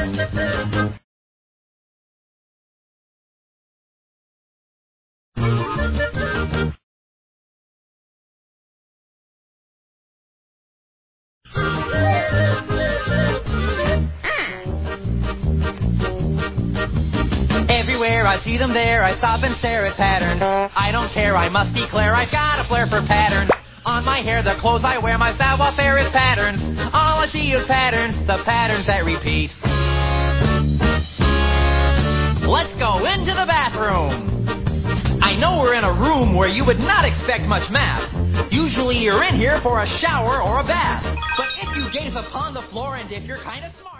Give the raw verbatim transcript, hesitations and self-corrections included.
Everywhere I see them there, I stop and stare at patterns. I don't care, I must declare I've got a flair for patterns. On my hair, the clothes I wear, my savoir-faire is patterns. All I see is patterns, the patterns that repeat. Let's go into the bathroom. I know we're in a room where you would not expect much math. Usually you're in here for a shower or a bath. But if you gaze upon the floor and if you're kind of smart...